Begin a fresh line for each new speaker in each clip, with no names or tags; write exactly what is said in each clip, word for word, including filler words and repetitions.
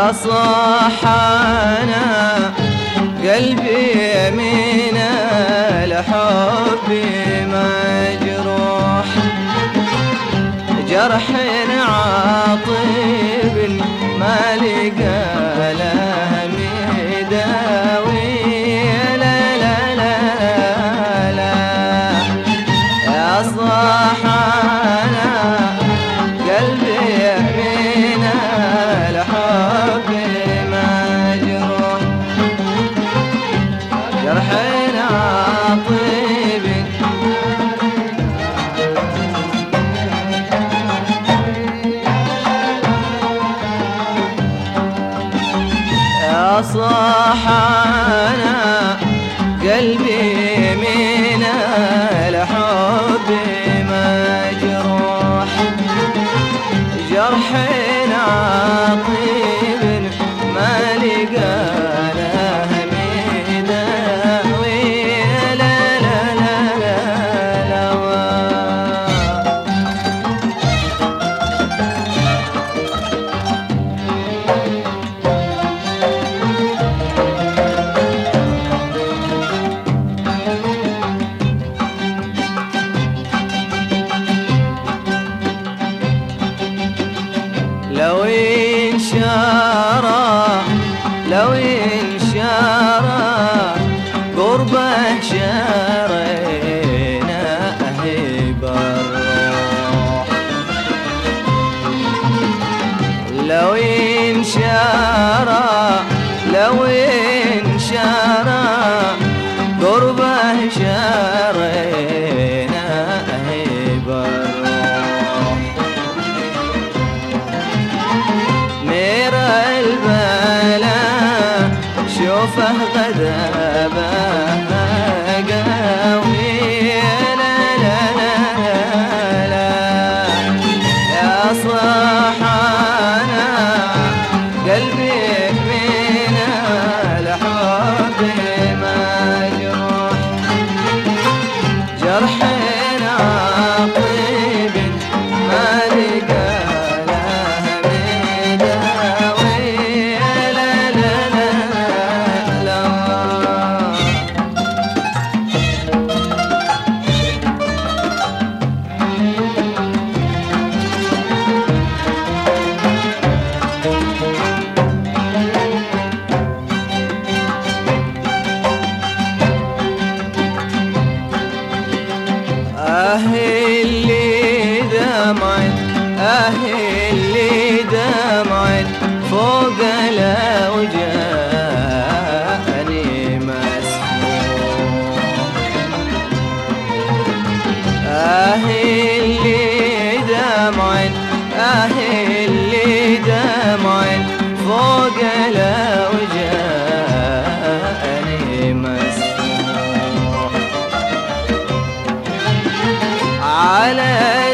صاحانا قلبي من الحب مجروح، جرح عاطب ما لقى له مداوي. لا لا لا لا يا صاحانا قلبي من الحب مجروح، جرح عاطب يا صاحانا قلبي من الحب مجروح، جرح عاطب ما لقى له مداوي. لا لا لا لا لا لو انشارى لو انشارى قربه شارينا أهيب الروح، لو انشارى لو انشارى قربه شارينا أهيب الروح، مير البلا شوفه غذابه قوي. لا لا لا لا يا صاحانا قلبي من الحب مجروح، جرح عاطب ما لقى له مداوي. لا لا لا لا أهلي دمعت أهلي دمعت فوق الأوجاني مسموح، أهلي دمعت أهلي دمعت فوق الأوجاني مسموح، على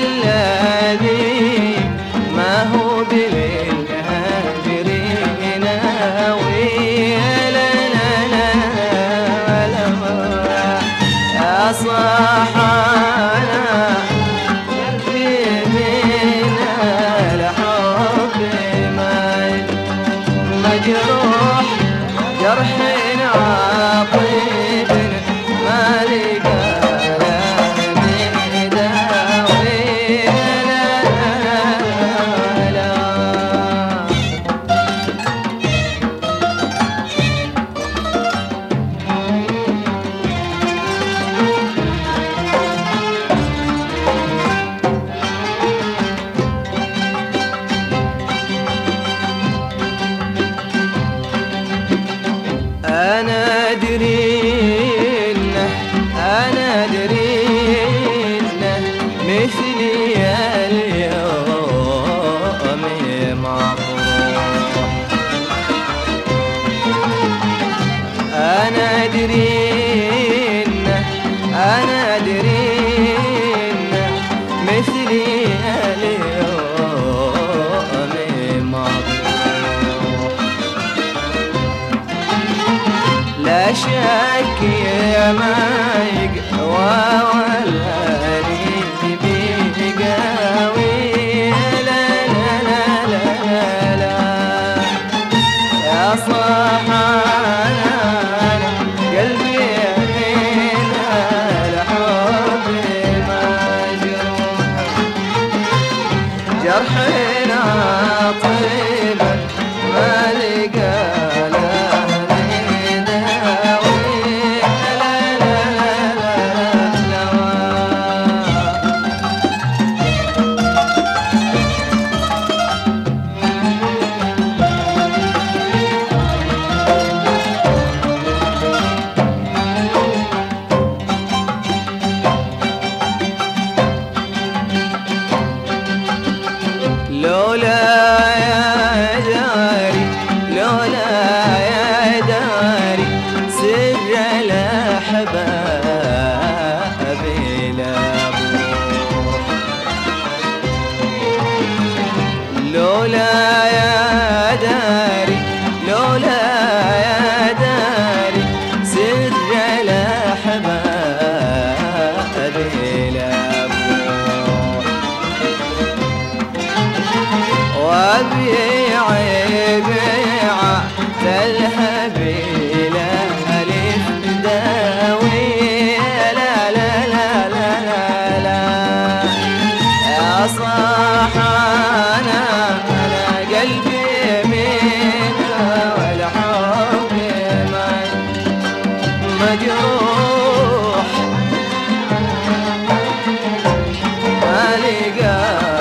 الذي ما هو بالهاجرين ناوي. لا لا لا لا يا صاحانا قلبي من الحب مجروح، جرح عاطب ما لقى أنا أدري إنه أنا أدري إنه مثلي اليوم مطروح، أنا أدري إنه أنا أدري إنه مثلي اليوم مطروح، لا شك يا ما يقوى ولا بيقاوي. لا لا لا لا لا لولا يا داري لولا يا داري سر الأحباب لابوه وابيع بيعة الهبيل ألف داوي لا لا لا لا لا لا يا صاح أنا أنا قلبي منها والحب مجروح ما لقى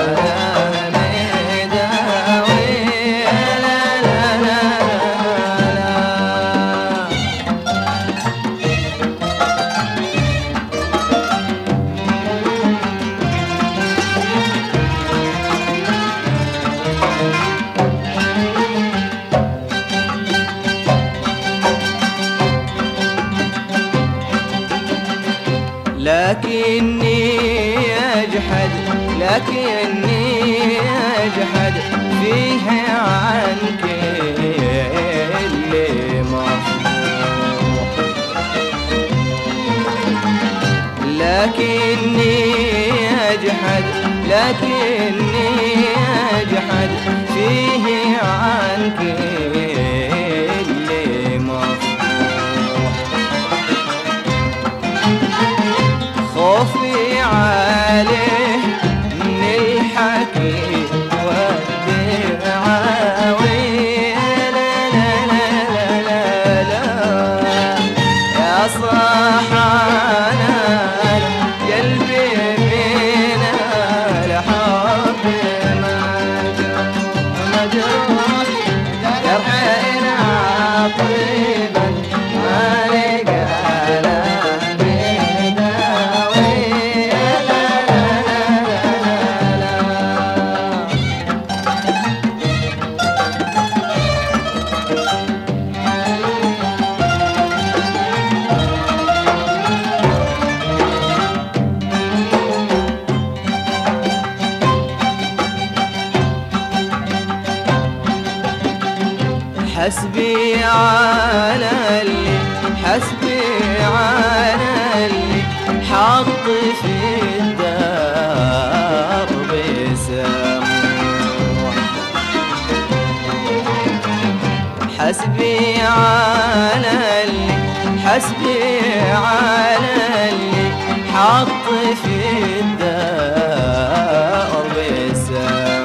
لكني أجحد لكني أجحد فيه عنك اللي مفروح لكني أجحد لكني أجحد فيه عنك اللي مفروح خوفي عليه من الحكي والدعاوي لا لا لا لا لا يا صاح أنا قلبي من الحب مجروح جرحنا طيبا ما لقى حسبي على اللي حسبي على اللي حط في الدرب سموح حسبي على اللي حسبي على اللي حط في الدرب سموح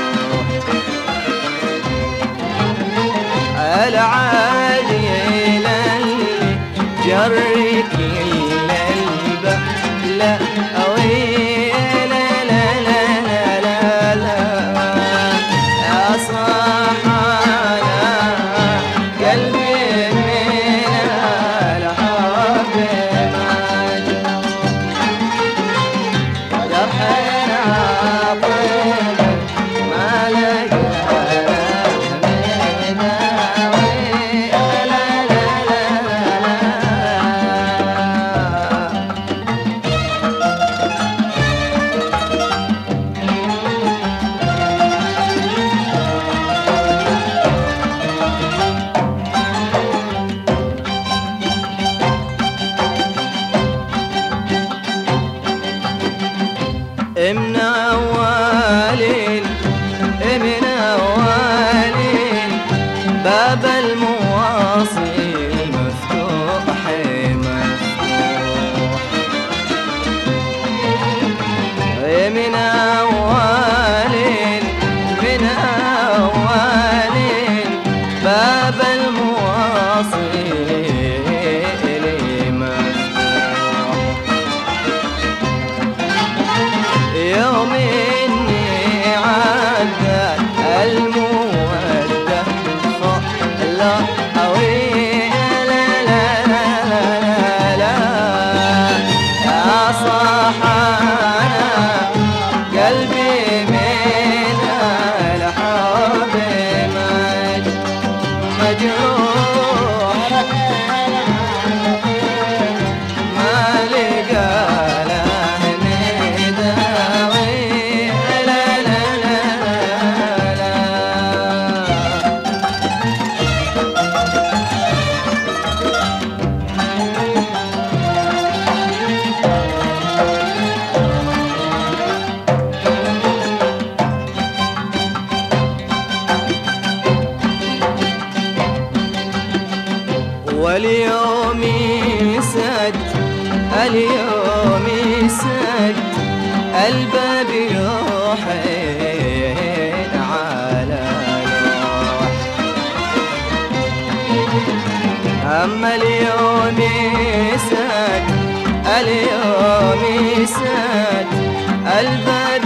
العادي للي جري كل الباب لا أوي لا لا لا لا لا لا يا صاح أنا قلبي من الحب مجروح جرحنا طيب ما لقى من أولين من أولين باب المواصل مفتوح مفتوح من أولين من أولين باب المواصل يوم إني عدى المودة لا أوي لا لا لا لا لا يا صاح أنا قلبي من الحب واليوم يسد اليوم يسد الباب يوحين على لوح. أما اليوم يسد اليوم يسد الباب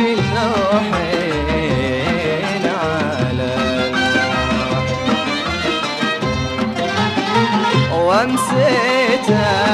يوحين على لوح. وامسيت